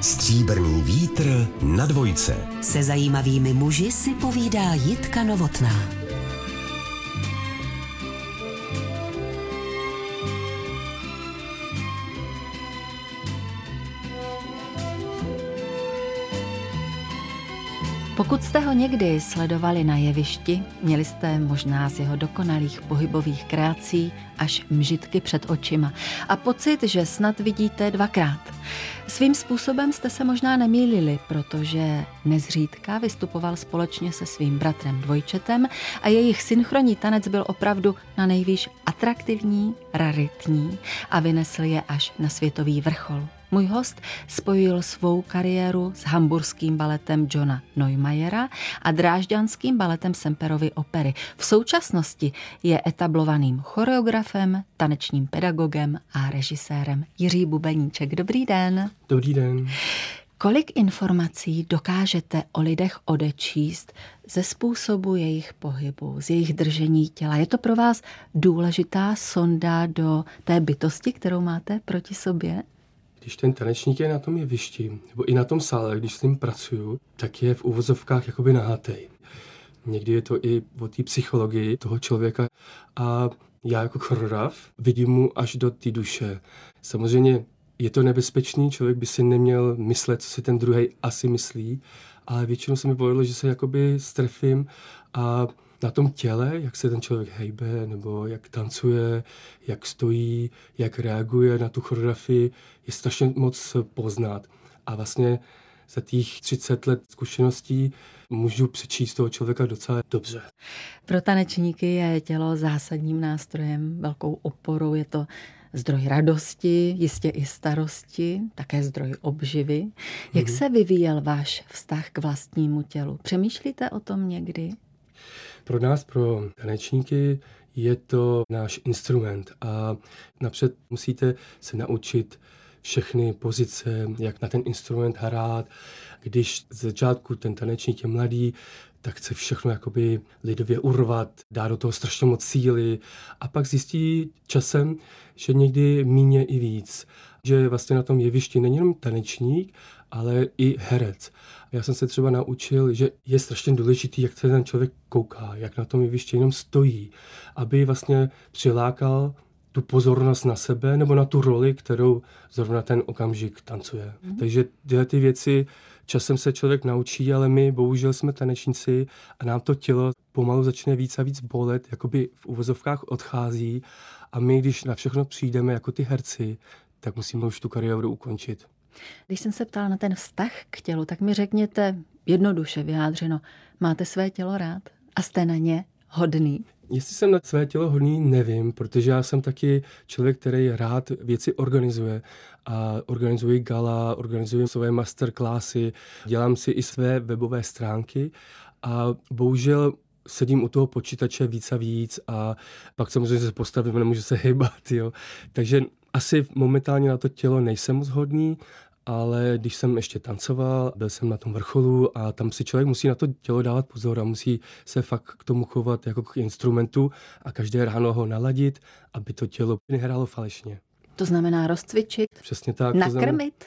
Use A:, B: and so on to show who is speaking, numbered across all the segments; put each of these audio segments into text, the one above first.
A: Stříbrný vítr na dvojce.
B: Se zajímavými muži si povídá Jitka Novotná.
C: Pokud jste ho někdy sledovali na jevišti, měli jste možná z jeho dokonalých pohybových kreací až mžitky před očima a pocit, že snad vidíte dvakrát. Svým způsobem jste se možná nemýlili, protože nezřídka vystupoval společně se svým bratrem dvojčetem a jejich synchronní tanec byl opravdu na nejvýš atraktivní, raritní a vynesl je až na světový vrchol. Můj host spojil svou kariéru s hamburským baletem Johna Neumayera a drážďanským baletem Semperovy opery. V současnosti je etablovaným choreografem, tanečním pedagogem a režisérem. Jiří Bubeníček, dobrý den.
D: Dobrý den.
C: Kolik informací dokážete o lidech odečíst ze způsobu jejich pohybu, z jejich držení těla? Je to pro vás důležitá sonda do té bytosti, kterou máte proti sobě?
D: Když ten tanečník je na tom jevišti, nebo i na tom sále, když s ním pracuju, tak je v uvozovkách jakoby nahatej. Někdy je to i o té psychologii toho člověka a já jako choreograf vidím mu až do té duše. Samozřejmě je to nebezpečný, člověk by si neměl myslet, co si ten druhej asi myslí, ale většinou se mi povedlo, že se jakoby strefím a na tom těle, jak se ten člověk hejbe, nebo jak tancuje, jak stojí, jak reaguje na tu choreografii, je strašně moc poznat. A vlastně za těch 30 let zkušeností můžu přečíst toho člověka docela dobře.
C: Pro tanečníky je tělo zásadním nástrojem, velkou oporou, je to zdroj radosti, jistě i starosti, také zdroj obživy. Jak se vyvíjel váš vztah k vlastnímu tělu? Přemýšlíte o tom někdy?
D: Pro nás, pro tanečníky, je to náš instrument a napřed musíte se naučit všechny pozice, jak na ten instrument hrát. Když z začátku ten tanečník je mladý, tak chce všechno jakoby lidově urvat, dá do toho strašně moc síly a pak zjistí časem, že někdy míně i víc. Že vlastně na tom jevišti není jenom tanečník, ale i herec. Já jsem se třeba naučil, že je strašně důležitý, jak se ten člověk kouká, jak na tom jevišti jenom stojí, aby vlastně přilákal tu pozornost na sebe nebo na tu roli, kterou zrovna ten okamžik tancuje. Takže tyhle ty věci časem se člověk naučí, ale my bohužel jsme tanečníci a nám to tělo pomalu začne víc a víc bolet, jakoby v uvozovkách odchází a my, když na všechno přijdeme jako ty herci, tak musíme už tu kariéru ukončit.
C: Když jsem se ptala na ten vztah k tělu, tak mi řekněte jednoduše vyjádřeno, máte své tělo rád a jste na ně hodný?
D: Jestli jsem na své tělo hodný, nevím, protože já jsem taky člověk, který rád věci organizuje a organizuji gala, organizuji své masterclassy, dělám si i své webové stránky a bohužel sedím u toho počítače víc a víc a pak samozřejmě se postavím, nemůžu se hejbat, jo. Takže asi momentálně na to tělo nejsem moc hodný, ale když jsem ještě tancoval, byl jsem na tom vrcholu a tam si člověk musí na to tělo dávat pozor a musí se fakt k tomu chovat jako k instrumentu a každé ráno ho naladit, aby to tělo nehrálo falešně.
C: To znamená rozcvičit?
D: Přesně tak.
C: Nakrmit?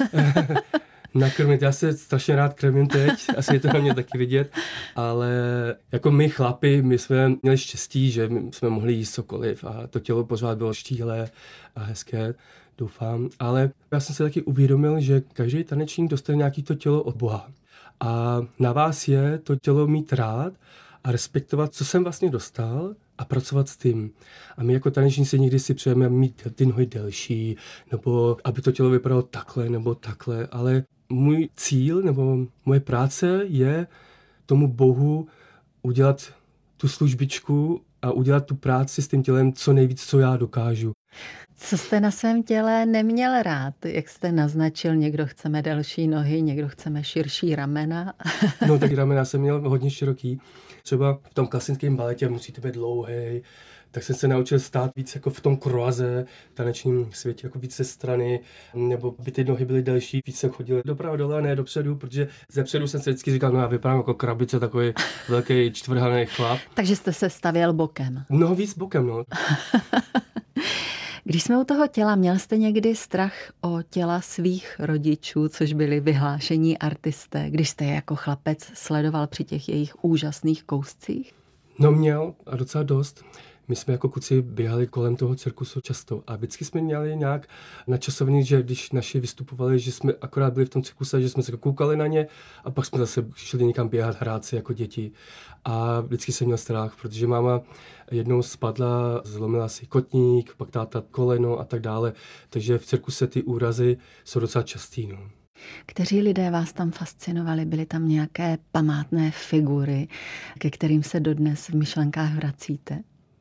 D: Nakrmit, já se strašně rád krmím teď, asi je to na mě taky vidět, ale jako my chlapi, my jsme měli štěstí, že jsme mohli jíst cokoliv a to tělo pořád bylo štíhlé a hezké, doufám, ale já jsem si taky uvědomil, že každý tanečník dostane nějaký to tělo od Boha a na vás je to tělo mít rád a respektovat, co jsem vlastně dostal a pracovat s tím. A my jako tanečníci někdy si přejeme mít ty nohy delší, nebo aby to tělo vypadalo takhle nebo takhle, ale můj cíl nebo moje práce je tomu Bohu udělat tu službičku a udělat tu práci s tím tělem co nejvíc, co já dokážu.
C: Co jste na svém těle neměl rád? Jak jste naznačil, někdo chceme delší nohy, někdo chceme širší ramena.
D: No tak ramena jsem měl hodně široký. Třeba v tom klasickém baletě musíte být dlouhý, tak jsem se naučil stát víc jako v tom kroaze, v tanečním světě, jako víc ze strany, nebo by ty nohy byly delší, víc jsem chodil doprava dole a ne dopředu, protože zepředu jsem se vždycky říkal, no já vypadám jako krabice, takový velký čtvrhaný chlap.
C: Takže jste se stavěl bokem.
D: No víc bokem, no.
C: Když jsme u toho těla, měl jste někdy strach o těla svých rodičů, což byli vyhlášení artisté, když jste je jako chlapec sledoval při těch jejich úžasných kouscích?
D: No měl a docela dost. My jsme jako kluci běhali kolem toho cirkusu často a vždycky jsme měli nějak načasovaný, že když naši vystupovali, že jsme akorát byli v tom cirkuse, že jsme se koukali na ně a pak jsme zase šli někam běhat, hrát si jako děti. A vždycky jsem měl strach, protože máma jednou spadla, zlomila si kotník, pak táta koleno a tak dále. Takže v cirkuse ty úrazy jsou docela častý. No.
C: Kteří lidé vás tam fascinovali? Byly tam nějaké památné figury, ke kterým se dodnes v myšlenkách vracíte?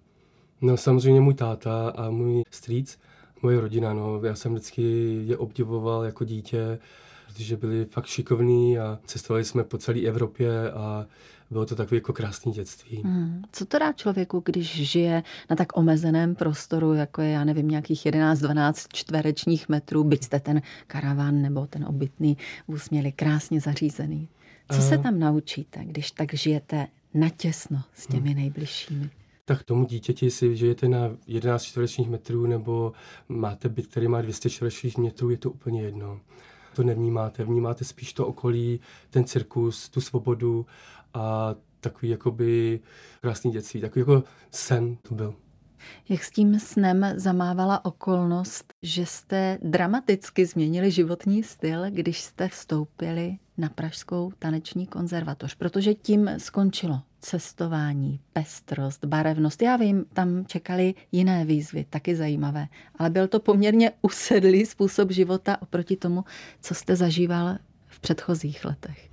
D: No samozřejmě můj táta a můj strýc, moje rodina. No. Já jsem vždycky je obdivoval jako dítě, protože byli fakt šikovní a cestovali jsme po celé Evropě a bylo to takové jako krásné dětství.
C: Co to dá člověku, když žije na tak omezeném prostoru, jako je, já nevím, nějakých 11-12 čtverečních metrů, byť jste ten karavan nebo ten obytný vůz měli krásně zařízený. Co se tam naučíte, když tak žijete natěsno s těmi nejbližšími?
D: Tak tomu dítěti, si žijete na 11 čtverečních metrů nebo máte byt, který má 200 čtverečních metrů, je to úplně jedno. To nevnímáte, vnímáte spíš to okolí, ten cirkus, tu svobodu a takový jakoby krásný dětství, takový jako sen to byl.
C: Jak s tím snem zamávala okolnost, že jste dramaticky změnili životní styl, když jste vstoupili na Pražskou taneční konzervatoř, protože tím skončilo cestování, pestrost, barevnost. Já vím, tam čekaly jiné výzvy, taky zajímavé, ale byl to poměrně usedlý způsob života oproti tomu, co jste zažíval v předchozích letech.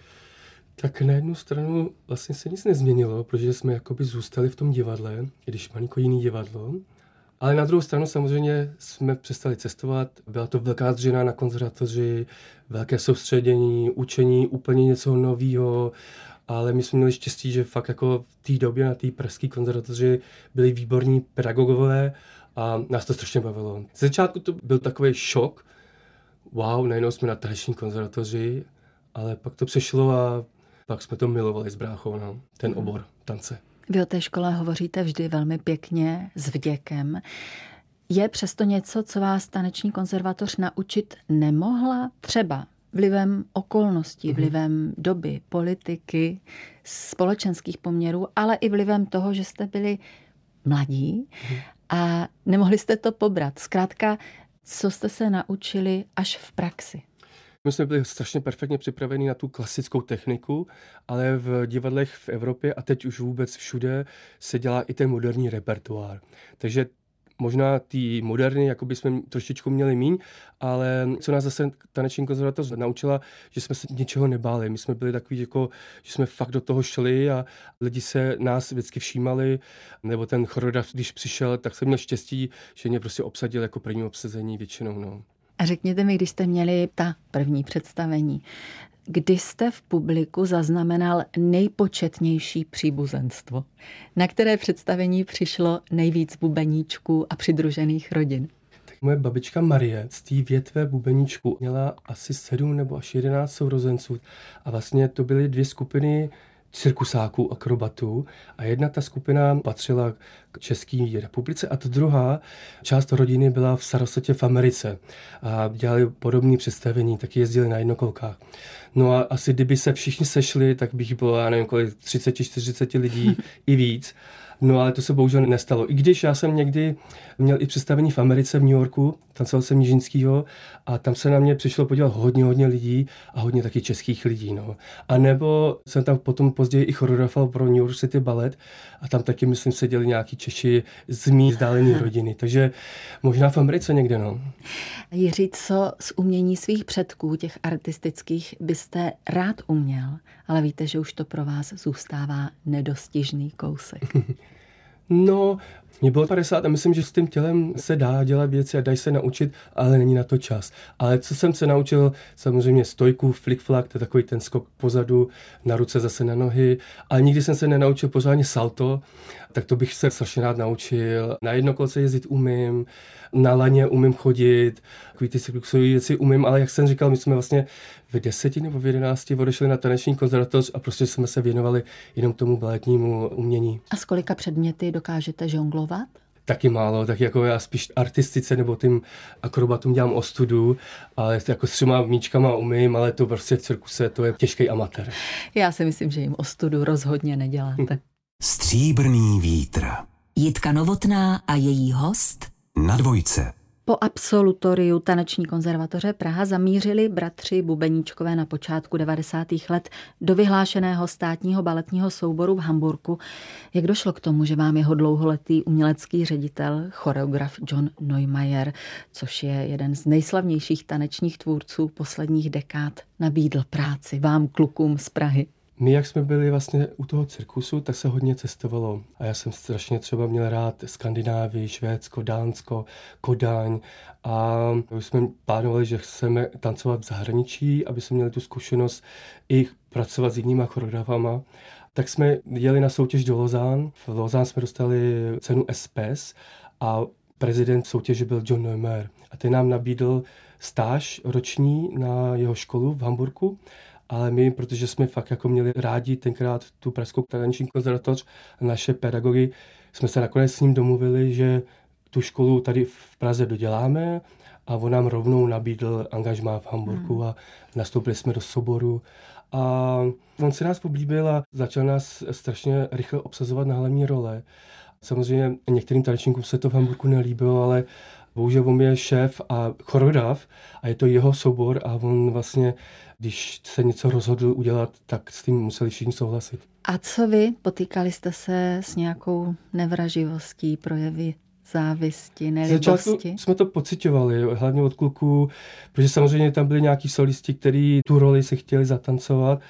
D: Tak na jednu stranu vlastně se nic nezměnilo, protože jsme jakoby zůstali v tom divadle, když malinko jiný divadlo. Ale na druhou stranu samozřejmě jsme přestali cestovat, byla to velká dřina na konzervatoři, velké soustředění, učení úplně něco nového, ale my jsme měli štěstí, že fakt jako v té době na té pražské konzervatoři byli výborní pedagogové a nás to strašně bavilo. Z začátku to byl takový šok, wow, najednou jsme na taneční konzervatoři, ale pak to přešlo a pak jsme to milovali s bráchou, no, ten obor tance.
C: Vy o té škole hovoříte vždy velmi pěkně, s vděkem. Je přesto něco, co vás taneční konzervatoř naučit nemohla? Třeba vlivem okolností, vlivem doby, politiky, společenských poměrů, ale i vlivem toho, že jste byli mladí a nemohli jste to pobrat. Zkrátka, co jste se naučili až v praxi?
D: My jsme byli strašně perfektně připraveni na tu klasickou techniku, ale v divadlech v Evropě a teď už vůbec všude se dělá i ten moderní repertoár. Takže možná ty moderny, jako by jsme trošičku měli míň, ale co nás zase taneční konzervatoř naučila, že jsme se ničeho nebáli. My jsme byli takový, jako, že jsme fakt do toho šli a lidi se nás vždycky všímali, nebo ten choreograf, když přišel, tak jsem měl štěstí, že mě prostě obsadil jako první obsazení většinou. No.
C: A řekněte mi, když jste měli ta první představení, kdy jste v publiku zaznamenal nejpočetnější příbuzenstvo? Na které představení přišlo nejvíc bubeníčků a přidružených rodin?
D: Tak moje babička Marie z té větve bubeníčku měla asi 7 nebo až 11 sourozenců a vlastně to byly 2 skupiny cirkusáků, akrobatů a jedna ta skupina patřila k České republice a ta druhá část rodiny byla v Sarasotě v Americe a dělali podobné představení, taky jezdili na jednokolkách. No a asi kdyby se všichni sešli, tak bych bylo, já nevím, kolik 30-40 lidí i víc. No ale to se bohužel nestalo. I když já jsem někdy měl i představení v Americe, v New Yorku, tancoval jsem Nižinskýho a tam se na mě přišlo podívat hodně lidí a hodně taky českých lidí. No. A nebo jsem tam potom později i choreografoval pro New York City Ballet a tam taky, myslím, seděli nějaký Češi z mý vzdálený rodiny. Takže možná v Americe někde, no.
C: Jiří, co z umění svých předků, těch artistických, byste rád uměl, ale víte, že už to pro vás zůstává nedostižný kousek.
D: No, mě bylo 50 a myslím, že s tím tělem se dá dělat věci a dají se naučit, ale není na to čas. Ale co jsem se naučil, samozřejmě stojku, flick-flack, to je takový ten skok pozadu, na ruce zase na nohy, ale nikdy jsem se nenaučil pořádně salto, tak to bych se strašně rád naučil. Na jednokolce jezdit umím, na laně umím chodit, takový ty cirkusové věci umím, ale jak jsem říkal, my jsme vlastně v 10 nebo v 11 odešli na taneční konzervatoř a prostě jsme se věnovali jenom tomu baletnímu umění.
C: A s kolika předměty dokážete žonglovat?
D: taky málo, tak jako já spíš artistice nebo tím akrobatům dělám ostudu, ale jako s 3 míčkama umím, ale to prostě v cirkuse to je těžký amatér.
C: Já si myslím, že jim ostudu rozhodně neděláte.
A: Stříbrný vítr.
B: Jitka Novotná a její host
A: Na dvojce.
C: Po absolutoriu Taneční konzervatoře Praha zamířili bratři Bubeníčkové na počátku 90. let do vyhlášeného státního baletního souboru v Hamburku. Jak došlo k tomu, že vám jeho dlouholetý umělecký ředitel, choreograf John Neumeier, což je jeden z nejslavnějších tanečních tvůrců posledních dekád, nabídl práci vám, klukům z Prahy?
D: My, jak jsme byli vlastně u toho cirkusu, tak se hodně cestovalo. A já jsem strašně třeba měl rád Skandinávii, Švédsko, Dánsko, Kodaň. A už jsme plánovali, že chceme tancovat v zahraničí, aby jsme měli tu zkušenost i pracovat s jinýma choreografama. Tak jsme jeli na soutěž do Lausanne. V Lausanne jsme dostali cenu SPS a prezident soutěže byl John Neumeier. A ten nám nabídl stáž roční na jeho školu v Hamburku. Ale my, protože jsme fakt jako měli rádi tenkrát tu pražskou taneční konzervatoř a naše pedagogy, jsme se nakonec s ním domluvili, že tu školu tady v Praze doděláme a on nám rovnou nabídl angažmá v Hamburku a nastoupili jsme do souboru. A on se nás oblíbil a začal nás strašně rychle obsazovat na hlavní role. Samozřejmě některým tanečníkům se to v Hamburku nelíbilo, ale bohužel on je šéf a choreograf a je to jeho soubor a on vlastně, když se něco rozhodl udělat, tak s tím museli všichni souhlasit.
C: A co vy? Potýkali jste se s nějakou nevraživostí, projevy závisti, nelibosti?
D: Začátku jsme to pociťovali, hlavně od kluků, protože samozřejmě tam byli nějaký solisti, kteří tu roli si chtěli zatancovat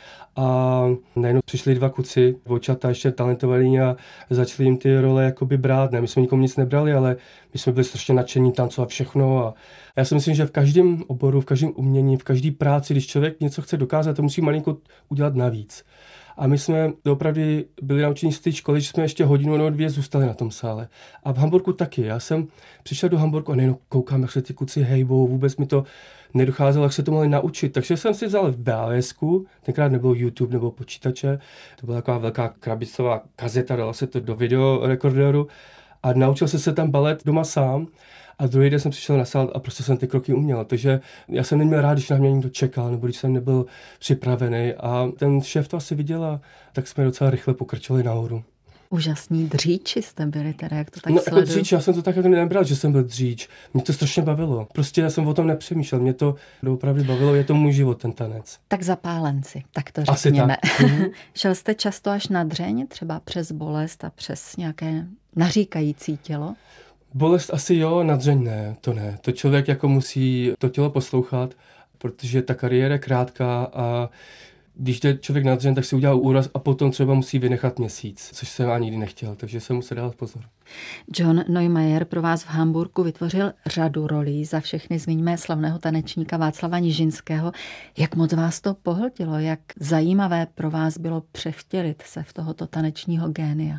D: a najednou přišli 2 kluci, dvojčata ještě talentovaní a začali jim ty role jakoby brát. Ne, my jsme nikomu nic nebrali, ale my jsme byli strašně nadšení tancovat všechno a já si myslím, že v každém oboru, v každém umění, v každé práci, když člověk něco chce dokázat, to musí malinko udělat navíc. A my jsme opravdu byli naučeni z té školy, že jsme ještě hodinu nebo 2 zůstali na tom sále. A v Hamburku taky. Já jsem přišel do Hamburku a nejenom koukám, jak se ty kluci hejbou, vůbec mi to nedocházelo, jak se to mohli naučit. Takže jsem si vzal v VHSku, tenkrát nebylo YouTube nebo počítače, to byla taková velká krabicová kazeta, dala se to do videorekorderu a naučil jsem se tam balet doma sám. A druhý den jsem přišel na sál a prostě jsem ty kroky uměl. Takže já jsem neměl rád, když na mě někdo čekal, nebo když jsem nebyl připravený. A ten šéf to asi viděl a tak jsme docela rychle pokračovali nahoru.
C: Úžasní dříči jste byli teda, jak to tak
D: No
C: sleduju.
D: jako dříč, já jsem to tak jako nebral, že jsem byl dříč. Mě to strašně bavilo. Prostě já jsem o tom nepřemýšlel. Mě to opravdu bavilo, je to můj život, ten tanec.
C: Tak zapálenci, tak to
D: Asi
C: řekněme.
D: tak.
C: Šel jste často až na dřeň, třeba přes bolest a přes nějaké naříkající tělo?
D: Bolest asi jo, na dřeň ne, to ne. To člověk jako musí to tělo poslouchat, protože ta kariéra je krátká a když jde člověk na dřeň, tak si udělá úraz a potom třeba musí vynechat měsíc, což jsem ani nikdy nechtěl, takže jsem musel dát pozor.
C: John Neumeier pro vás v Hamburku vytvořil řadu rolí, za všechny zmiňme slavného tanečníka Václava Nižinského. Jak moc vás to pohltilo, jak zajímavé pro vás bylo převtělit se v tohoto tanečního génia?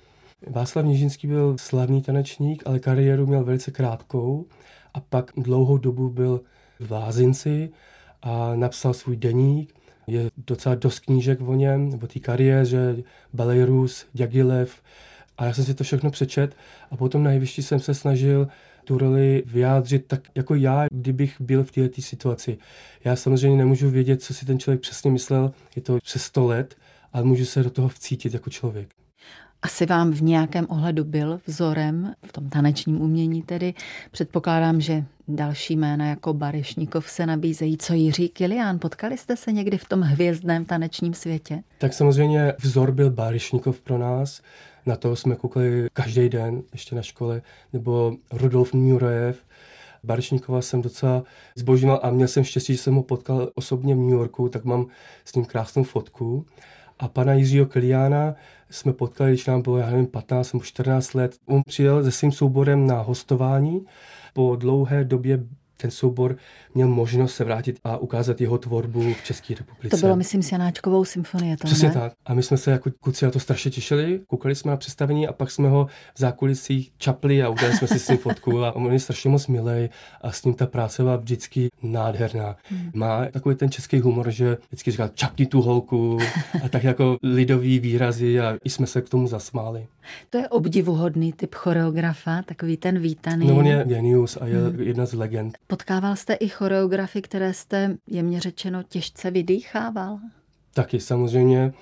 D: Václav Nižinský byl slavný tanečník, ale kariéru měl velice krátkou a pak dlouhou dobu byl v lázinci a napsal svůj deník. Je docela dost knížek o něm, o té kariéře, Belarus, Diaghilev a já jsem si to všechno přečet a potom na jevišti jsem se snažil tu roli vyjádřit tak jako já, kdybych byl v této situaci. Já samozřejmě nemůžu vědět, co si ten člověk přesně myslel, je to přes 100 let, ale můžu se do toho vcítit jako člověk.
C: Asi vám v nějakém ohledu byl vzorem, v tom tanečním umění tedy. Předpokládám, že další jména jako Baryšníkov se nabízejí. Co Jiří Kilián? Potkali jste se někdy v tom hvězdném tanečním světě?
D: Tak samozřejmě vzor byl Baryšníkov pro nás. Na toho jsme koukali každý den, ještě na škole. Nebo Rudolf Nurejev. Baryšníkova jsem docela zbožňoval a měl jsem štěstí, že jsem ho potkal osobně v New Yorku, tak mám s ním krásnou fotku. A pana Jiřího Kiliána jsme potkali, když nám bylo, já nevím, 15 nebo 14 let. On přijel se svým souborem na hostování. Po dlouhé době ten soubor měl možnost se vrátit a ukázat jeho tvorbu v České republice.
C: To bylo, myslím, s Janáčkovou symfonie, to
D: Přesně
C: ne?
D: tak. A my jsme se jako kluci na to strašně těšili, koukali jsme na představení a pak jsme ho v zákulisích čapli a udělali jsme si s ním fotku a on je strašně moc milej a s ním ta práce byla vždycky nádherná. Má takový ten český humor, že vždycky říká čapni tu holku a tak jako lidový výrazy a i jsme se k tomu zasmáli.
C: To je obdivuhodný typ choreografa, takový ten vítaný.
D: No on je genius a je jedna z legend.
C: Potkával jste i choreografy, které jste, jemně řečeno, těžce vydýchával?
D: Taky samozřejmě.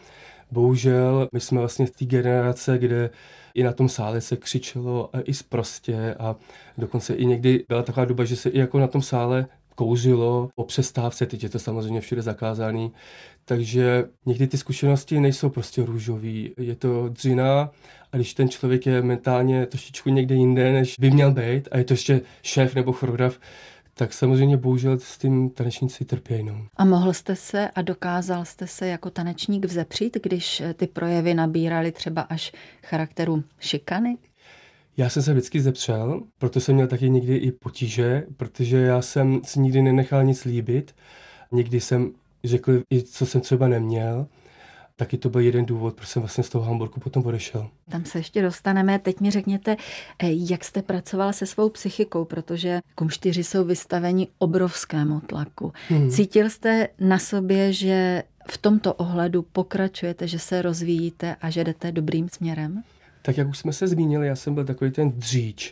D: Bohužel my jsme vlastně z té generace, kde i na tom sále se křičelo a i sprostě a dokonce i někdy byla taková doba, že se i jako na tom sále kouřilo po přestávce, teď je to samozřejmě všude zakázaný, takže někdy ty zkušenosti nejsou prostě růžový, je to dřina a když ten člověk je mentálně trošičku někde jinde, než by měl být a je to ještě šéf nebo choreograf, tak samozřejmě bohužel s tím tanečníci trpějí. No.
C: A mohl jste se a dokázal jste se jako tanečník vzepřít, když ty projevy nabíraly třeba až charakteru šikany?
D: Já jsem se vždycky zepřel, proto jsem měl taky někdy i potíže, protože já jsem si nikdy nenechal nic líbit. Nikdy jsem řekl i co jsem třeba neměl. Taky to byl jeden důvod, proč jsem vlastně z toho Hamburku potom odešel.
C: Tam se ještě dostaneme. Teď mi řekněte, jak jste pracoval se svou psychikou, protože kumštyři jsou vystaveni obrovskému tlaku. Cítil jste na sobě, že v tomto ohledu pokračujete, že se rozvíjíte a že jdete dobrým směrem?
D: Tak jak už jsme se zmínili, já jsem byl takový ten dříč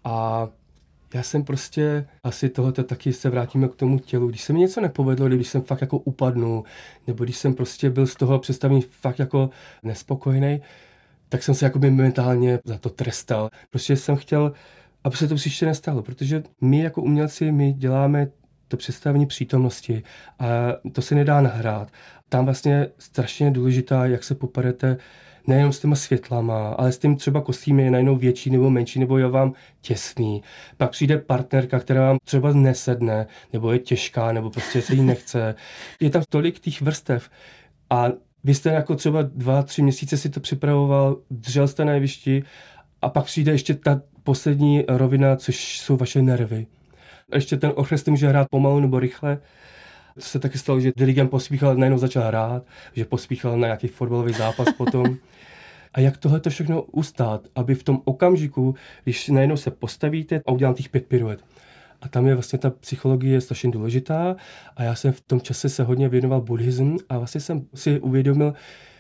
D: a já jsem prostě, asi tohoto taky se vrátíme k tomu tělu, když se mi něco nepovedlo, když jsem fakt jako upadnul, nebo když jsem prostě byl z toho představení fakt jako nespokojený, tak jsem se jakoby mentálně za to trestal. Prostě jsem chtěl, aby se to příště nestalo, protože my jako umělci, my děláme to představení přítomnosti a to se nedá nahrát. Tam vlastně strašně důležitá, jak se poperete nejenom s těma světlama, ale s tím třeba kostým je najednou větší nebo menší, nebo je vám těsný. Pak přijde partnerka, která vám třeba nesedne, nebo je těžká, nebo prostě se jí nechce. Je tam tolik těch vrstev. A vy jste jako třeba 2-3 měsíce si to připravoval, držel jste na jevišti a pak přijde ještě ta poslední rovina, což jsou vaše nervy. A ještě ten orchestr může hrát pomalu nebo rychle. To se taky stalo, že dirigent pospíchal, najednou začal hrát, že pospíchal na nějaký fotbalový zápas potom. A jak tohle to všechno ustát, aby v tom okamžiku, když najednou se postavíte a udělám těch 5 piruet. A tam je vlastně ta psychologie strašně důležitá a já jsem v tom čase se hodně věnoval buddhismu a vlastně jsem si uvědomil,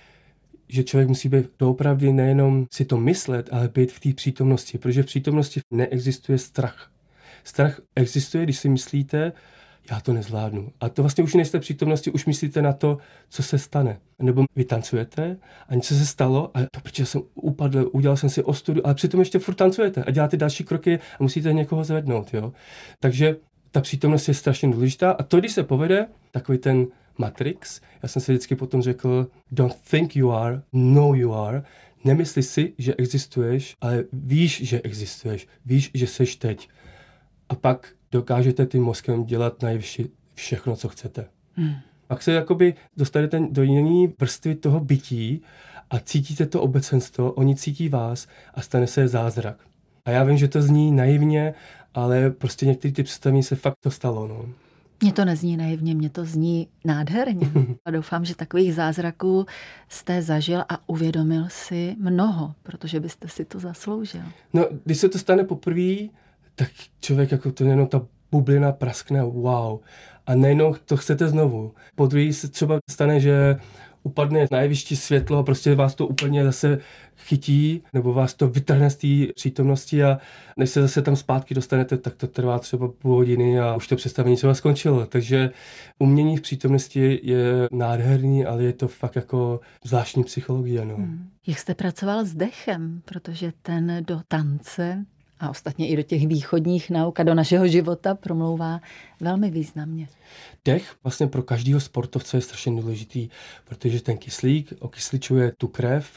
D: že člověk musí být doopravdy nejenom si to myslet, ale být v té přítomnosti, protože v přítomnosti neexistuje strach. Strach existuje, když si myslíte, já to nezvládnu. A to vlastně už nejste v přítomnosti, už myslíte na to, co se stane. Nebo vy tancujete a něco se stalo a to, protože jsem upadl, udělal jsem si ostudu, ale přitom ještě furt tancujete a děláte další kroky a musíte někoho zvednout. Jo? Takže ta přítomnost je strašně důležitá a to, když se povede, takový ten Matrix, já jsem si vždycky potom řekl, don't think you are, know you are, nemysli si, že existuješ, ale víš, že existuješ, víš, že seš teď. A pak dokážete tím mozkem dělat najvyšší všechno, co chcete. Pak se jakoby dostanete do jiné vrstvy toho bytí a cítíte to obecenstvo, oni cítí vás a stane se zázrak. A já vím, že to zní naivně, ale prostě některé ty představení se fakt to stalo. No.
C: Mně to nezní naivně, mně to zní nádherně. A doufám, že takových zázraků jste zažil a uvědomil si mnoho, protože byste si to zasloužil.
D: No, když se to stane poprvé, tak člověk jako to jenom ta bublina praskne, wow. A nejenom to chcete znovu. Podruhé se třeba stane, že upadne na jevišti světlo a prostě vás to úplně zase chytí, nebo vás to vytrhne z té přítomnosti a než se zase tam zpátky dostanete, tak to trvá třeba půl hodiny a už to představení třeba skončilo. Takže umění v přítomnosti je nádherný, ale je to fakt jako zvláštní psychologie. No.
C: Jak jste pracoval s dechem, protože ten do tance a ostatně i do těch východních nauk a do našeho života promlouvá velmi významně.
D: Dech vlastně pro každého sportovce je strašně důležitý, protože ten kyslík okysličuje tu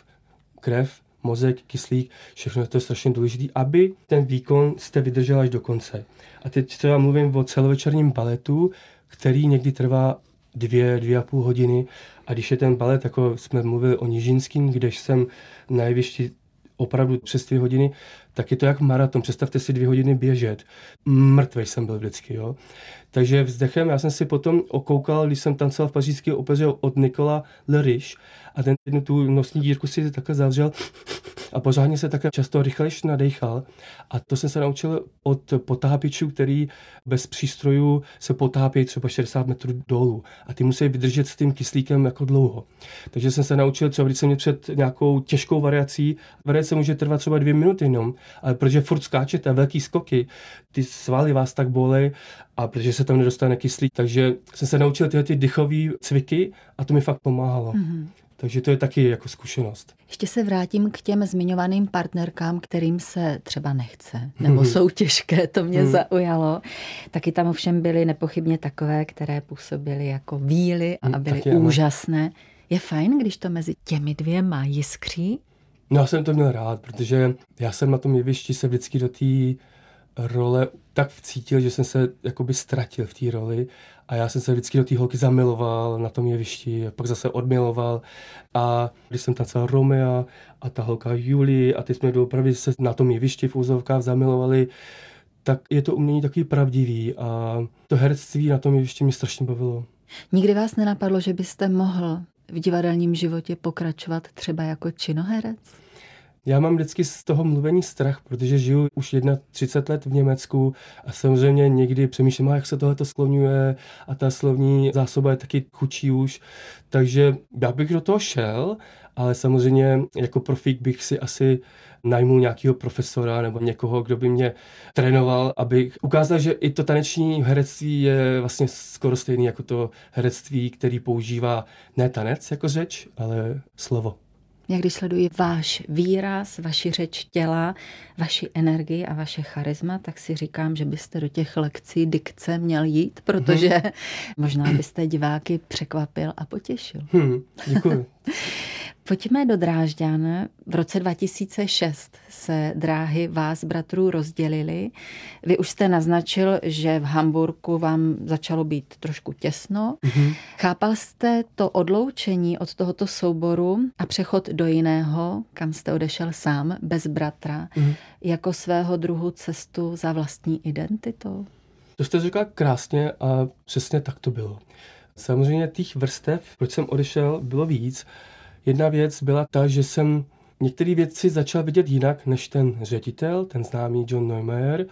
D: krev, mozek, kyslík, všechno to je strašně důležitý, aby ten výkon jste vydržel až do konce. A teď třeba mluvím o celovečerním baletu, který někdy trvá 2,5 hodiny. A když je ten balet, jako jsme mluvili o Nižinským, kde jsem na jevišti opravdu přes 2 hodiny, tak je to jak maraton. Představte si 2 hodiny běžet. Mrtvej jsem byl vždycky, jo. Takže vzdechem já jsem si potom okoukal, když jsem tancoval v pařížské opeře od Nicolas Le Riche a ten jednu tu nosní dírku si takhle zavřel a pořádně se také často rychlejš nadechal. A to jsem se naučil od potápěčů, který bez přístrojů se potápějí třeba 60 metrů dolů. A ty musí vydržet s tím kyslíkem jako dlouho. Takže jsem se naučil třeba, když jsem měl před nějakou těžkou variací, variace může trvat třeba 2 minuty jenom, ale protože furt skáčete, velký skoky, ty svaly vás tak bolej a protože se tam nedostane kyslík. Takže jsem se naučil tyhle ty dechové cviky a to mi fakt pomáhalo. Mm-hmm. Takže to je taky jako zkušenost.
C: Ještě se vrátím k těm zmiňovaným partnerkám, kterým se třeba nechce, nebo jsou těžké, to mě zaujalo. Taky tam ovšem byly nepochybně takové, které působily jako víly a byly úžasné. Je fajn, když to mezi těmi dvěma jiskří?
D: No, já jsem to měl rád, protože já jsem na tom jevišti se vždycky do té role tak vcítil, že jsem se jakoby ztratil v té roli a já jsem se vždycky do té holky zamiloval na tom jevišti, pak zase odmiloval a když jsem tancoval Romea a ta holka Julie a ty jsme opravdu se na tom jevišti v úzovkách zamilovali, tak je to umění takový pravdivý a to herectví na tom jevišti mě strašně bavilo.
C: Nikdy vás nenapadlo, že byste mohl v divadelním životě pokračovat třeba jako činoherec?
D: Já mám vždycky z toho mluvení strach, protože žiju už 31 let v Německu a samozřejmě někdy přemýšlím, jak se tohleto skloňuje a ta slovní zásoba je taky chudší už. Takže já bych do toho šel, ale samozřejmě jako profík bych si asi najmul nějakého profesora nebo někoho, kdo by mě trénoval, abych ukázal, že i to taneční herectví je vlastně skoro stejný jako to herectví, který používá ne tanec jako řeč, ale slovo.
C: Já když sleduji váš výraz, vaši řeč těla, vaši energii a vaše charisma, tak si říkám, že byste do těch lekcí dikce měl jít, protože možná byste diváky překvapil a potěšil.
D: Děkuji.
C: Pojďme do Drážďan. V roce 2006 se dráhy vás, bratrů, rozdělily. Vy už jste naznačil, že v Hamburku vám začalo být trošku těsno. Chápal jste to odloučení od tohoto souboru a přechod do jiného, kam jste odešel sám, bez bratra, jako svého druhu cestu za vlastní identitou?
D: To jste řekla krásně a přesně tak to bylo. Samozřejmě těch vrstev, proč jsem odešel, bylo víc. Jedna věc byla ta, že jsem některé věci začal vidět jinak než ten ředitel, ten známý John Neumeier.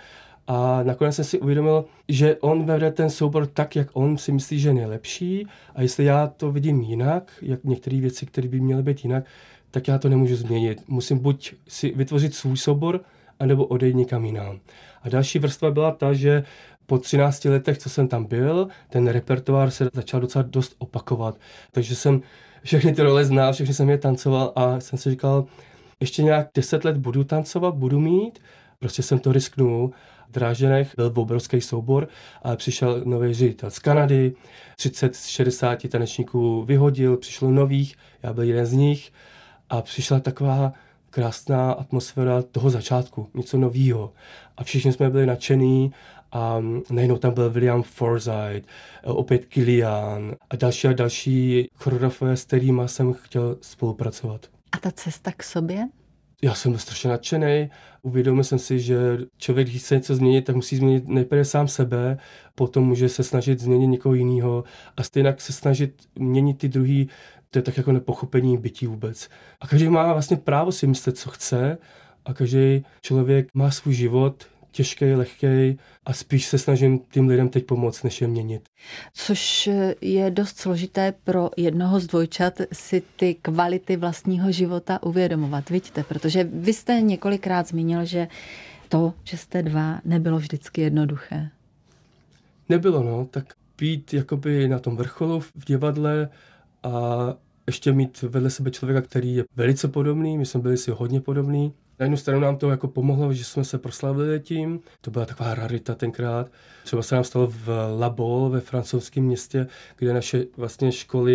D: A nakonec jsem si uvědomil, že on vede ten soubor tak, jak on si myslí, že je nejlepší. A jestli já to vidím jinak, jak některé věci, které by měly být jinak, tak já to nemůžu změnit. Musím buď si vytvořit svůj soubor, anebo odejít někam jinam. A další vrstva byla ta, že po 13 letech, co jsem tam byl, ten repertoár se začal docela dost opakovat. Takže jsem všechny ty role znal, všechny jsem je tancoval a jsem si říkal, ještě nějak 10 let budu tancovat, budu mít. Prostě jsem to risknul. V Drážďanech byl obrovský soubor, ale přišel nový ředitel z Kanady, 30 z 60 tanečníků vyhodil, přišlo nových, já byl jeden z nich a přišla taková krásná atmosféra toho začátku, něco novýho. A všichni jsme byli nadšení a najednou tam byl William Forsythe, opět Kilian a další choreografové, s kterými jsem chtěl spolupracovat.
C: A ta cesta k sobě?
D: Já jsem byl strašně nadšený. Uvědomil jsem si, že člověk, když chce něco změnit, tak musí změnit nejprve sám sebe, potom může se snažit změnit někoho jiného a stejně se snažit měnit ty druhý, to je tak jako nepochopení bytí vůbec. A každý má vlastně právo si myslet, co chce a každý člověk má svůj život, těžký, lehký a spíš se snažím tím lidem teď pomoct, než je měnit.
C: Což je dost složité pro jednoho z dvojčat si ty kvality vlastního života uvědomovat, vidíte, protože vy jste několikrát zmínil, že to, že jste dva, nebylo vždycky jednoduché.
D: Nebylo, no, tak být jakoby na tom vrcholu v divadle a ještě mít vedle sebe člověka, který je velice podobný, my jsme byli si hodně podobný. Na jednu stranu nám to jako pomohlo, že jsme se proslavili tím, to byla taková rarita tenkrát. Třeba se nám stalo v La Baule ve francouzském městě, kde naše vlastně školy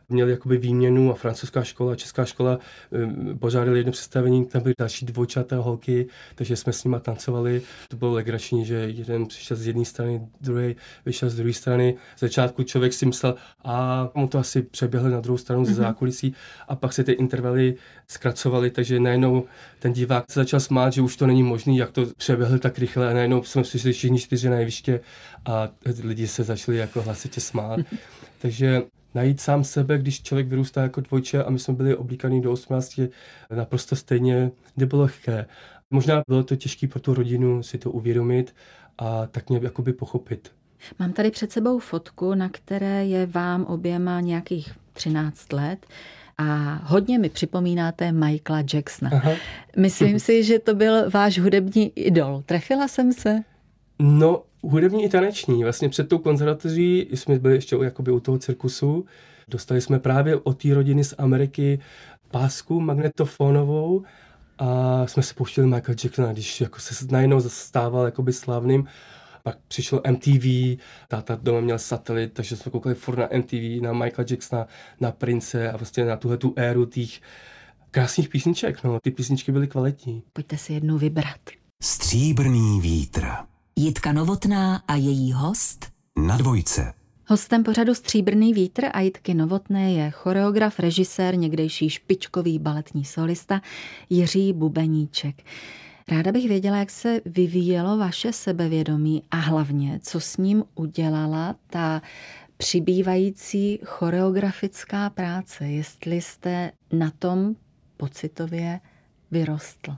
D: měli jakoby výměnu a francouzská škola a česká škola pořádali jedno představení, tam byly další dvojčaté holky, takže jsme s nima tancovali. To bylo legrační, že jeden přišel z jedné strany, druhý vyšel z druhé strany. Z začátku člověk si myslel, a mu to asi přeběhl na druhou stranu ze zákulisí a pak se ty intervaly zkracovaly, takže najednou ten divák se začal smát, že už to není možný, jak to přeběhl tak rychle a najednou jsme přišli všichni 4 na jeviště a lidi se začali jako hlasitě smát. Takže najít sám sebe, když člověk vyrůstá jako dvojče a my jsme byli oblíkaní do 18 naprosto stejně, nebylo lehké. Možná bylo to těžké pro tu rodinu si to uvědomit a tak mě jakoby pochopit.
C: Mám tady před sebou fotku, na které je vám oběma nějakých 13 let a hodně mi připomínáte Michaela Jacksona. Aha. Myslím si, že to byl váš hudební idol. Trefila jsem se?
D: No, hudební i taneční. Vlastně před tou konzervatoří jsme byli ještě jakoby u toho cirkusu. Dostali jsme právě od té rodiny z Ameriky pásku magnetofonovou a jsme se pouštěli Michael Jacksona, když jako se najednou stával jakoby slavným. Pak přišlo MTV, táta doma měl satelit, takže jsme koukali furt na MTV, na Michaela Jacksona, na Prince a vlastně na tuhletu éru těch krásných písniček. No, ty písničky byly kvalitní.
C: Pojďte si jednu vybrat.
A: Stříbrný vítr.
B: Jitka Novotná a její host
A: Na dvojce.
C: Hostem pořadu Stříbrný vítr a Jitky Novotné je choreograf, režisér, někdejší špičkový baletní solista Jiří Bubeníček. Ráda bych věděla, jak se vyvíjelo vaše sebevědomí a hlavně, co s ním udělala ta přibývající choreografická práce, jestli jste na tom pocitově vyrostl.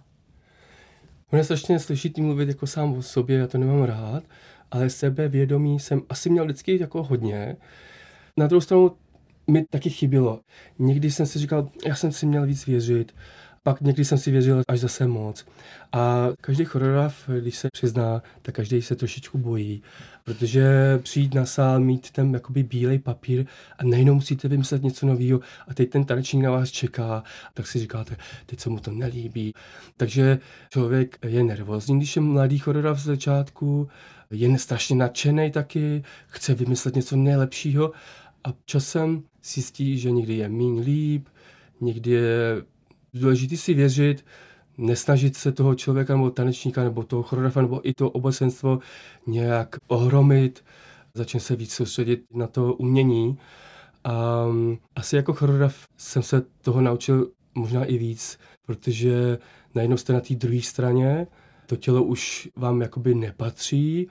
D: Mě strašně složitý mluvit jako sám o sobě, já to nemám rád, ale sebevědomí jsem asi měl vždycky jako hodně. Na druhou stranu mi taky chybělo. Někdy jsem si říkal, já jsem si měl víc věřit, pak někdy jsem si věřil až zase moc. A každý choreograf, když se přizná, tak každý se trošičku bojí, protože přijít na sál, mít ten jakoby bílej papír a najednou musíte vymyslet něco nového a teď ten tanečník na vás čeká, tak si říkáte, teď se mu to nelíbí. Takže člověk je nervózní, když je mladý choreograf z začátku, je strašně nadšený taky, chce vymyslet něco nejlepšího a časem zjistí, že někdy je míň líp, někdy je důležitý si věřit, nesnažit se toho člověka nebo tanečníka nebo toho choreografa nebo i to obecenstvo nějak ohromit, začne se víc soustředit na to umění. A asi jako choreograf jsem se toho naučil možná i víc, protože najednou jste na té druhé straně, to tělo už vám jakoby nepatří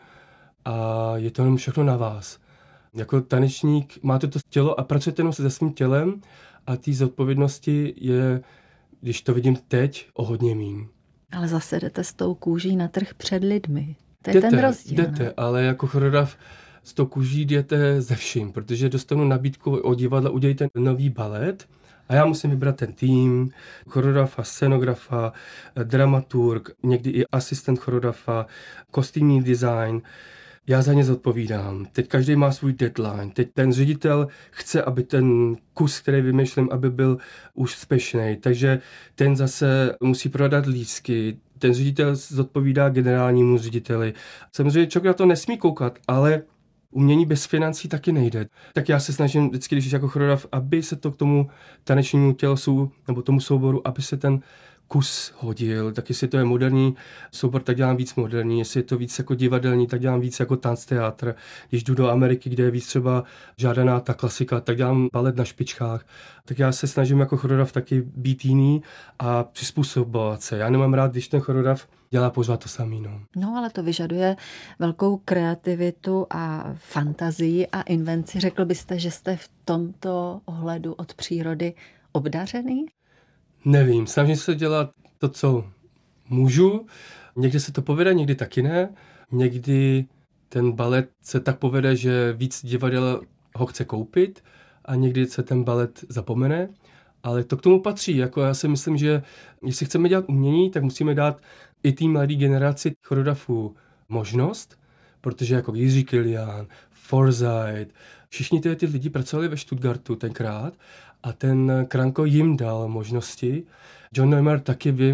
D: a je to jenom všechno na vás. Jako tanečník máte to tělo a pracujete jenom se svým tělem a té zodpovědnosti je, když to vidím teď, o hodně míň.
C: Ale zase jdete s tou kůží na trh před lidmi. To je ten rozdíl.
D: Jdete, ale jako choreograf s tou kůží jdete ze vším, protože dostanu nabídku od divadla, udělejte nový balet a já musím vybrat ten tým, choreografa, scenografa, dramaturg, někdy i asistent choreografa, kostýmní design. Já za ně zodpovídám. Teď každý má svůj deadline. Teď ten ředitel chce, aby ten kus, který vymýšlím, aby byl úspěšný. Takže ten zase musí prodat lístky. Ten ředitel zodpovídá generálnímu řediteli. Samozřejmě člověk na to nesmí koukat, ale umění bez financí taky nejde. Tak já se snažím vždycky, když jako choreograf, aby se to k tomu tanečnímu tělesu nebo tomu souboru, aby se ten kus hodil, tak jestli to je moderní soubor, tak dělám víc moderní, jestli je to víc jako divadelní, tak dělám víc jako tanceteátr. Když jdu do Ameriky, kde je víc třeba žádaná ta klasika, tak dělám balet na špičkách. Tak já se snažím jako choreograf taky být jiný a přizpůsobovat se. Já nemám rád, když ten choreograf dělá pořád to samý.
C: No, ale to vyžaduje velkou kreativitu a fantazii a invenci. Řekl byste, že jste v tomto ohledu od přírody obdařený?
D: Nevím, snažím se dělat to, co můžu. Někdy se to povede, někdy taky ne. Někdy ten balet se tak povede, že víc divadel ho chce koupit a někdy se ten balet zapomene. Ale to k tomu patří. Jako já si myslím, že jestli chceme dělat umění, tak musíme dát i té mladé generaci choreografů možnost, protože jako Jiří Kilián, Forsyth, všichni ty lidi pracovali ve Stuttgartu tenkrát a ten Kranko jim dal možnosti. John Neumann taky vím,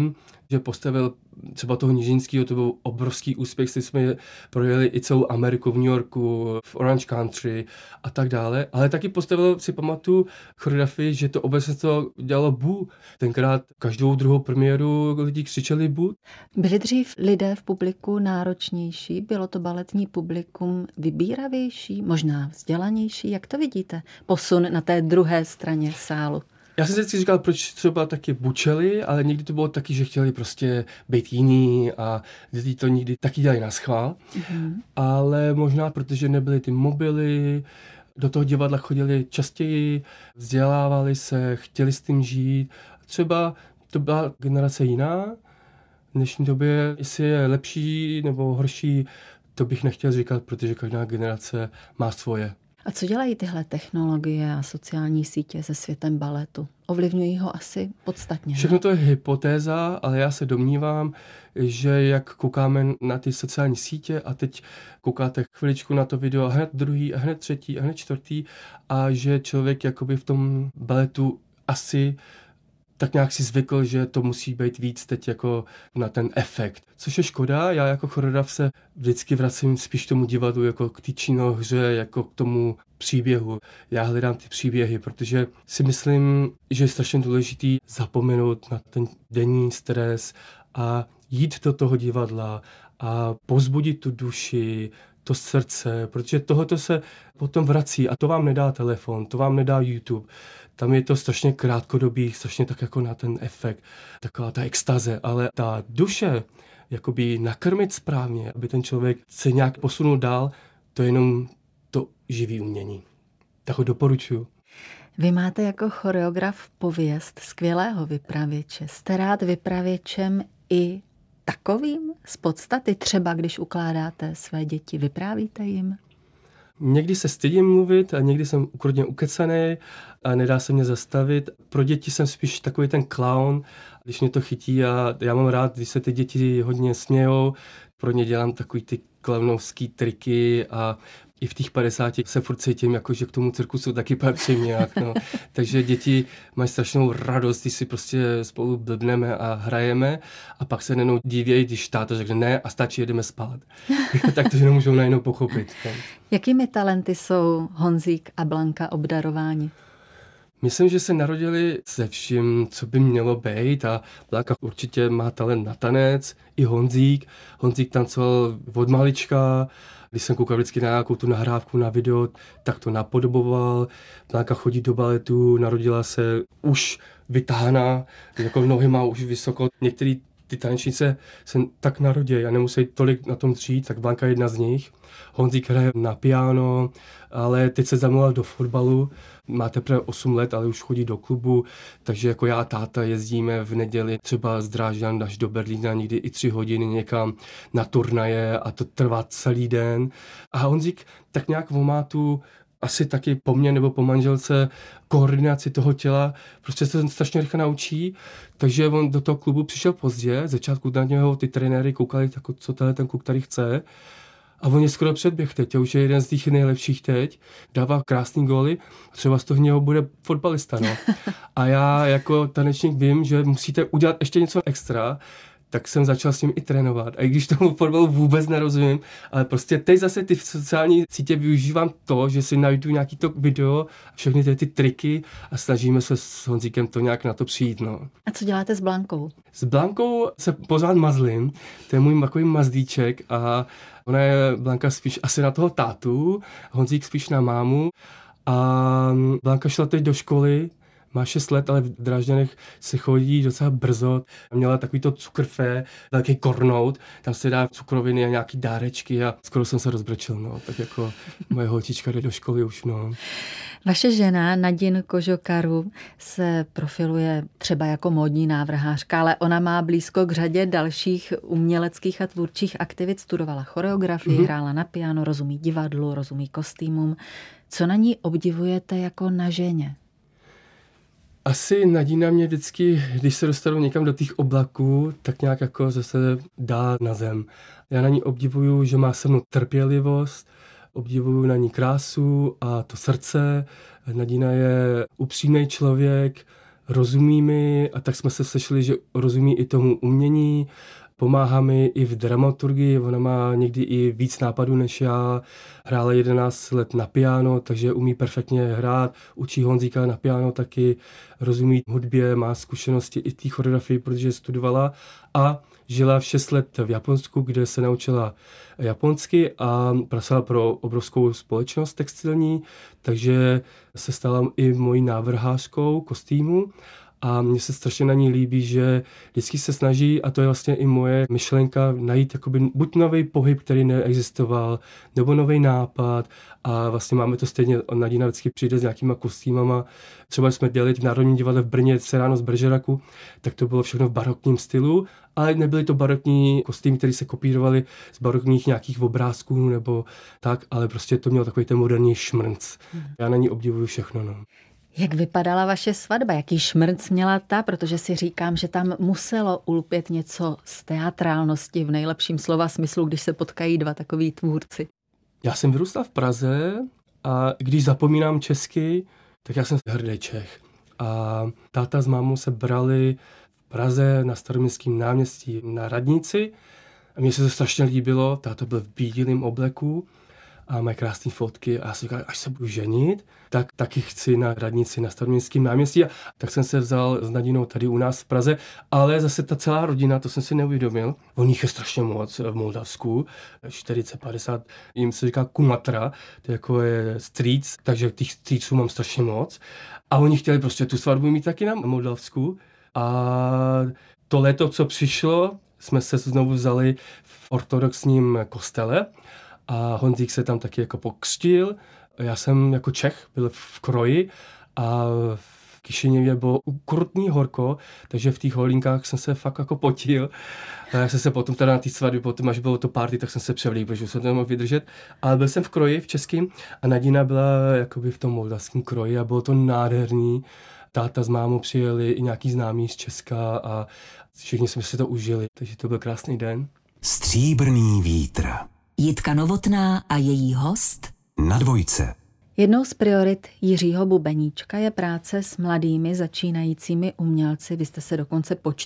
D: že postavil třeba toho Nižinského, to byl obrovský úspěch, si jsme projeli i celou Ameriku v New Yorku, v Orange Country a tak dále, ale taky postavil, si pamatuju, choreografii, že to obecně to dělalo Bu. Tenkrát každou druhou premiéru lidi křičeli Bu.
C: Byli dřív lidé v publiku náročnější? Bylo to baletní publikum vybíravější, možná vzdělanější? Jak to vidíte? Posun na té druhé straně sálu.
D: Já jsem si vždycky říkal, proč třeba taky bučeli, ale někdy to bylo taky, že chtěli prostě být jiný a lidi to někdy taky dělali na schvál. Ale možná, protože nebyly ty mobily, do toho divadla chodili častěji, vzdělávali se, chtěli s tím žít. Třeba to byla generace jiná. V dnešní době, jestli je lepší nebo horší, to bych nechtěl říkat, protože každá generace má svoje.
C: A co dělají tyhle technologie a sociální sítě se světem baletu? Ovlivňují ho asi podstatně.
D: Všechno to je hypotéza, ale já se domnívám, že jak koukáme na ty sociální sítě a teď koukáte chviličku na to video a hned druhý, a hned třetí, a hned čtvrtý a že člověk jakoby v tom baletu asi tak nějak si zvykl, že to musí být víc teď jako na ten efekt. Což je škoda, já jako choreograf se vždycky vracím spíš k tomu divadlu, jako k té činohře, jako k tomu příběhu. Já hledám ty příběhy, protože si myslím, že je strašně důležitý zapomenout na ten denní stres a jít do toho divadla a povzbudit tu duši, to srdce, protože tohoto se potom vrací a to vám nedá telefon, to vám nedá YouTube. Tam je to strašně krátkodobý, strašně tak jako na ten efekt, taková ta extaze, ale ta duše, jakoby nakrmit správně, aby ten člověk se nějak posunul dál, to je jenom to živý umění. Tak ho doporučuji.
C: Vy máte jako choreograf pověst skvělého vypravěče. Jste rád vypravěčem i takovým z podstaty, třeba když ukládáte své děti, vyprávíte jim?
D: Někdy se stydím mluvit a někdy jsem ukrutně ukecaný a nedá se mě zastavit. Pro děti jsem spíš takový ten clown, když mě to chytí a já mám rád, když se ty děti hodně smějou. Pro ně dělám takový ty klaunovský triky a i v těch 50 se furt cítím, jako, že k tomu cirkusu taky patřím nějak. No. Takže děti mají strašnou radost, když si prostě spolu blbneme a hrajeme a pak se nenou divějí, když táta řekne ne a stačí, jedeme spát. Tak to, že nemůžou najednou pochopit. No.
C: Jakými talenty jsou Honzík a Blanka obdarováni?
D: Myslím, že se narodili se vším, co by mělo být a Blanka určitě má talent na tanec, i Honzík. Honzík tancoval od malička, když jsem koukal vždycky na nějakou tu nahrávku na video, tak to napodoboval. Blanka chodí do baletu, narodila se už vytáhná, jako nohy má už vysoko. Některý ty tanečnice se tak narodí a nemusí tolik na tom dřít, tak Blanka je jedna z nich. Honzík hraje na piano, ale teď se zamiloval do fotbalu. Má teprve 8 let, ale už chodí do klubu, takže jako já a táta jezdíme v neděli třeba z Drážďan až do Berlína, někdy i 3 hodiny někam na turnaje a to trvá celý den. A Honzík tak nějak má tu asi taky po mně nebo po manželce koordinaci toho těla, prostě se strašně rychle naučí, takže on do toho klubu přišel pozdě, začátku na něho ty trenéry koukali, tak, co ten kluk tady chce. A on je skoro předběh teď, už je jeden z těch nejlepších teď, dává krásný góly a třeba z toho něho bude fotbalista. No. A já jako tanečník vím, že musíte udělat ještě něco extra, tak jsem začal s ním i trénovat. A i když tomu fotbalu vůbec nerozumím, ale prostě teď zase ty sociální sítě využívám to, že si najdu nějaký to video, všechny ty triky a snažíme se s Honzíkem to nějak na to přijít. No.
C: A co děláte s Blankou?
D: S Blankou se pořád mazlím, to je můj takový mazdíček a ona je Blanka spíš asi na toho tátu, Honzík spíš na mámu a Blanka šla teď do školy, má 6 let, ale v Drážďanech se chodí docela brzo. Měla takový to cukrfé, velký kornout, tam se dá cukroviny a nějaký dárečky a skoro jsem se rozbrečel, no. Tak jako moje holčička jde do školy už, no.
C: Vaše žena Nadine Kožokaru se profiluje třeba jako módní návrhářka, ale ona má blízko k řadě dalších uměleckých a tvůrčích aktivit. Studovala choreografii, hrála na piano, rozumí divadlu, rozumí kostýmům. Co na ní obdivujete jako na ženě?
D: Asi Nadina mě vždycky, když se dostanu někam do těch oblaků, tak nějak jako zase dá na zem. Já na ní obdivuju, že má se mnou trpělivost, obdivuju na ní krásu a to srdce. Nadina je upřímný člověk, rozumí mi a tak jsme se sešli, že rozumí i tomu umění, pomáhá mi i v dramaturgii, ona má někdy i víc nápadů než já, hrála 11 let na piano, takže umí perfektně hrát, učí Honzíka na piano taky, rozumí hudbě, má zkušenosti i v té choreografii, protože studovala a žila 6 let v Japonsku, kde se naučila japonsky a pracovala pro obrovskou společnost textilní, takže se stala i mojí návrhářkou kostýmu. A mně se strašně na ní líbí, že vždycky se snaží, a to je vlastně i moje myšlenka, najít jakoby buď nový pohyb, který neexistoval, nebo nový nápad. A vlastně máme to stejně, Nadina vždycky přijde s nějakýma kostýmama. Třeba jsme dělali v Národním divadle v Brně Ráno z Bergeracu, tak to bylo všechno v barokním stylu, ale nebyly to barokní kostýmy, které se kopírovaly z barokních nějakých obrázků nebo tak, ale prostě to mělo takový ten moderní šmrnc. Já na ní obdivuju všechno. No.
C: Jak vypadala vaše svatba? Jaký šmrnc měla ta? Protože si říkám, že tam muselo ulpět něco z teatrálnosti v nejlepším slova smyslu, když se potkají dva takový tvůrci.
D: Já jsem vyrůstal v Praze a když zapomínám česky, tak já jsem hrdý Čech. A táta s mámou se brali v Praze na Staroměstském náměstí na radnici a mně se to strašně líbilo. Táta byl v bílém obleku a mají krásné fotky a já jsem říkal, až se budu ženit, tak taky chci na radnici na Staroměstském náměstí. A tak jsem se vzal s Nadinou tady u nás v Praze, ale zase ta celá rodina, to jsem si neuvědomil, on jich je strašně moc v Moldavsku, 40-50, jim se říká kumatra, to jako je strýc, takže těch strýců mám strašně moc. A oni chtěli prostě tu svatbu mít taky na Moldavsku. A to léto, co přišlo, jsme se znovu vzali v ortodoxním kostele, a Honzík se tam taky jako pokřtil. Já jsem jako Čech byl v kroji a v Kišiněvě bylo ukrutný horko, takže v těch holínkách jsem se fakt jako potil. A já jsem se potom teda na té svatbě, potom až bylo to party, tak jsem se převlík, protože jsem to nemohl vydržet. Ale byl jsem v kroji v českým a Nadina byla jakoby v tom moldavském kroji a bylo to nádherný. Táta s mámou přijeli i nějaký známí z Česka a všichni jsme si to užili, takže to byl krásný den.
A: Stříbrný vítr.
B: Jitka Novotná a její host
A: Na dvojce.
C: Jednou z priorit Jiřího Bubeníčka je práce s mladými začínajícími umělci. Vy jste se dokonce po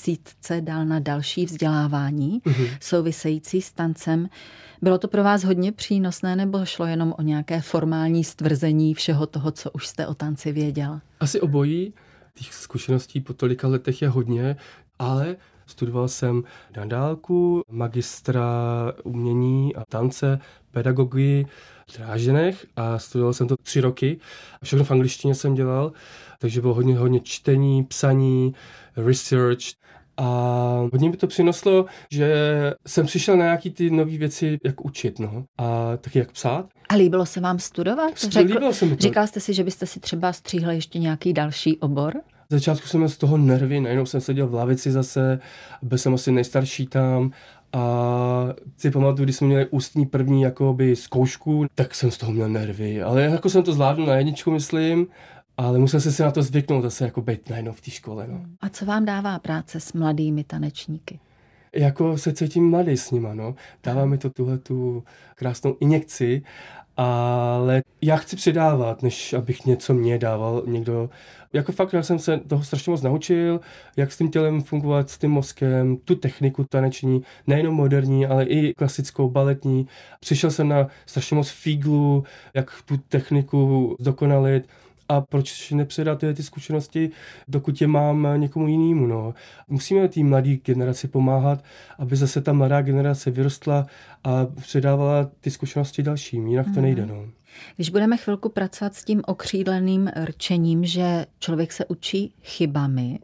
C: 40 dal na další vzdělávání související s tancem. Bylo to pro vás hodně přínosné nebo šlo jenom o nějaké formální stvrzení všeho toho, co už jste o tanci věděl?
D: Asi obojí. Těch zkušeností po tolika letech je hodně, ale studoval jsem na dálku magistra umění a tance, pedagogii v Drážďanech a studoval jsem to 3 roky. Všechno v angličtině jsem dělal, takže bylo hodně čtení, psaní, research a hodně mi to přineslo, že jsem přišel na nějaký ty nové věci, jak učit, a taky jak psát.
C: A líbilo se vám studovat?
D: Líbilo se mi to.
C: Říkal jste si, že byste si třeba stříhl ještě nějaký další obor?
D: V začátku jsem měl z toho nervy, najednou jsem seděl v lavici zase, byl jsem asi nejstarší tam a si pamatuju, když jsme měli ústní první jakoby zkoušku, tak jsem z toho měl nervy, ale jako jsem to zvládl na 1, myslím, ale musel jsem si na to zvyknout zase jako být najednou v té škole.
C: A co vám dává práce s mladými tanečníky?
D: Jako se cítím mladý s nima, Dává mi to tu krásnou injekci, ale já chci předávat, než abych něco mě dával někdo. Jako fakt, já jsem se toho strašně moc naučil, jak s tím tělem fungovat, s tím mozkem, tu techniku taneční, nejenom moderní, ale i klasickou, baletní. Přišel jsem na strašně moc fíglu, jak tu techniku zdokonalit. A proč nepředat ty zkušenosti, dokud je mám někomu jinému, Musíme té mladé generaci pomáhat, aby zase ta mladá generace vyrostla a předávala ty zkušenosti dalším, jinak to nejde,
C: Když budeme chvilku pracovat s tím okřídleným rčením, že člověk se učí chybami,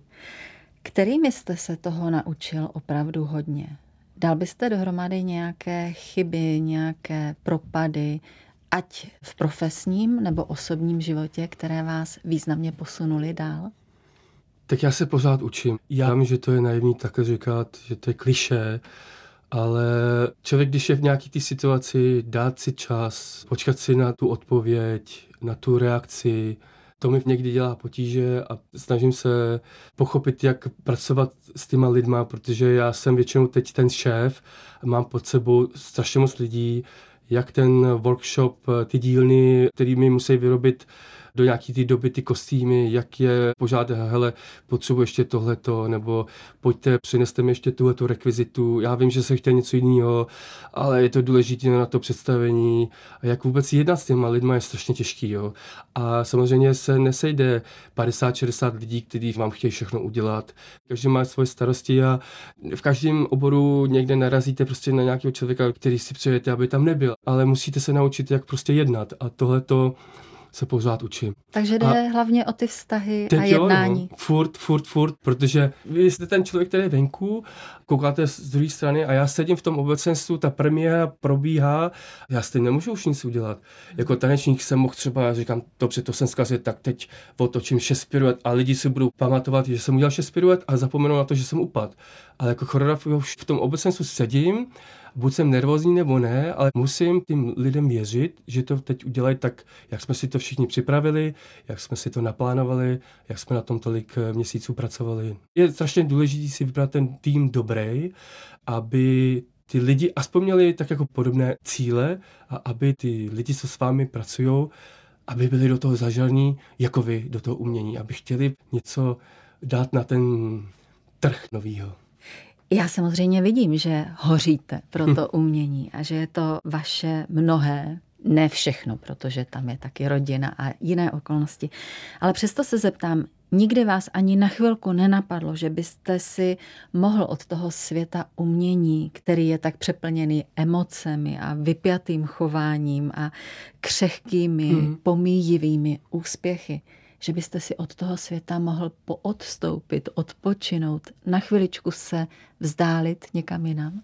C: kterými jste se toho naučil opravdu hodně? Dal byste dohromady nějaké chyby, nějaké propady, ať v profesním nebo osobním životě, které vás významně posunuly dál?
D: Tak já se pořád učím. Já vím, že to je naivní takhle říkat, že to je klišé, ale člověk, když je v nějaké té situaci, dát si čas, počkat si na tu odpověď, na tu reakci, to mi někdy dělá potíže a snažím se pochopit, jak pracovat s těma lidma, protože já jsem většinou teď ten šéf, mám pod sebou strašně moc lidí, jak ten workshop, ty dílny, který mi musí vyrobit do nějaký ty doby ty kostýmy, jak je požádat, hele, potřebuji ještě tohleto, nebo pojďte, přineste mi ještě tuhletu rekvizitu, já vím, že se chtěl něco jiného, ale je to důležité na to představení. A jak vůbec jednat s těma lidma je strašně těžký, jo. A samozřejmě se nesejde 50-60 lidí, kteří vám chtějí všechno udělat. Každý má svoje starosti a v každém oboru někde narazíte prostě na nějakého člověka, který si přejete, aby tam nebyl. Ale musíte se naučit, jak prostě jednat. A tohleto se pořád učím.
C: Takže jde hlavně o ty vztahy a jednání.
D: Jo, furt, protože vy jste ten člověk, který je venku, koukáte z druhé strany a já sedím v tom obecenstvu, ta premiéra probíhá, já s tím nemůžu už nic udělat. Jako tanečník jsem mohl třeba, říkám, dobře, to jsem zkazil, tak teď otočím 6 piruet a lidi si budou pamatovat, že jsem udělal 6 piruet a zapomenou na to, že jsem upadl. Ale jako choreograf už v tom obecenstvu sedím, buď jsem nervózní nebo ne, ale musím tím lidem věřit, že to teď udělají tak, jak jsme si to všichni připravili, jak jsme si to naplánovali, jak jsme na tom tolik měsíců pracovali. Je strašně důležité si vybrat ten tým dobrý, aby ty lidi aspoň měli tak jako podobné cíle a aby ty lidi, co s vámi pracují, aby byli do toho zažalní, jako vy, do toho umění, aby chtěli něco dát na ten trh novýho.
C: Já samozřejmě vidím, že hoříte pro to umění a že je to vaše mnohé, ne všechno, protože tam je taky rodina a jiné okolnosti. Ale přesto se zeptám, nikdy vás ani na chvilku nenapadlo, že byste si mohl od toho světa umění, který je tak přeplněný emocemi a vypjatým chováním a křehkými, pomíjivými úspěchy, že byste si od toho světa mohl poodstoupit, odpočinout, na chviličku se vzdálit někam jinam?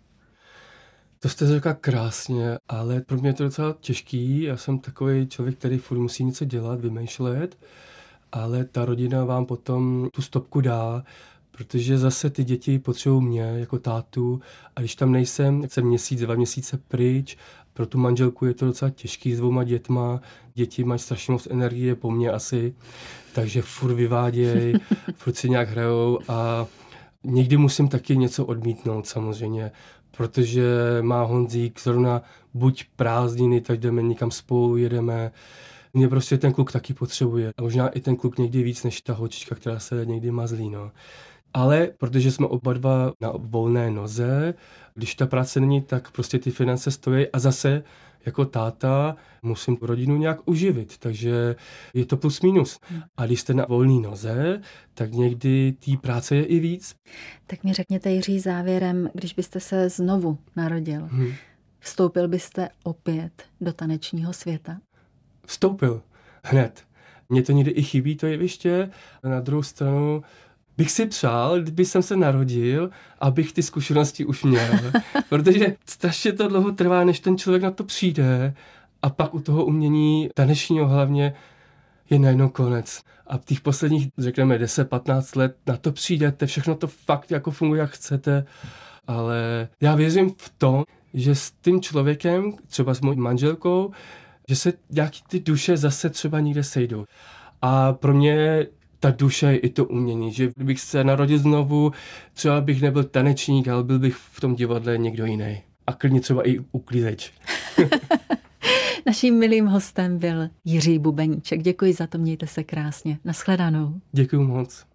D: To jste řekla krásně, ale pro mě je to docela těžký. Já jsem takový člověk, který furt musí něco dělat, vymýšlet, ale ta rodina vám potom tu stopku dá, protože zase ty děti potřebují mě jako tátu a když tam nejsem, jsem měsíc, 2 měsíce pryč, pro tu manželku je to docela těžký s 2 dětma. Děti mají strašně moc energie, po mně asi, takže furt vyváděj, furt si nějak hrajou a někdy musím taky něco odmítnout samozřejmě, protože má Honzík zrovna buď prázdniny, tak jdeme někam spolu, jedeme. Mě prostě ten kluk taky potřebuje. A možná i ten kluk někdy víc než ta holčička, která se někdy mazlí. No. Ale protože jsme oba dva na volné noze, když ta práce není, tak prostě ty finance stojí a zase jako táta musím rodinu nějak uživit, takže je to plus minus. A když jste na volné noze, tak někdy té práce je i víc.
C: Tak mi řekněte, Jiří, závěrem, když byste se znovu narodil, vstoupil byste opět do tanečního světa?
D: Vstoupil hned. Mně to někdy i chybí, to jeviště. Na druhou stranu bych si přál, kdyby jsem se narodil, abych ty zkušenosti už měl. Protože strašně to dlouho trvá, než ten člověk na to přijde a pak u toho umění tanečního hlavně je najednou konec. A v těch posledních, řekněme, 10-15 let na to přijdete, všechno to fakt jako funguje, jak chcete, ale já věřím v to, že s tím člověkem, třeba s mojí manželkou, že se nějaký ty duše zase třeba někde sejdou. A pro mě ta duše je i to umění, že kdybych se narodil znovu, třeba bych nebyl tanečník, ale byl bych v tom divadle někdo jiný. A klidně třeba i uklízeč.
C: Naším milým hostem byl Jiří Bubeníček. Děkuji za to, mějte se krásně. Nashledanou.
D: Děkuji moc.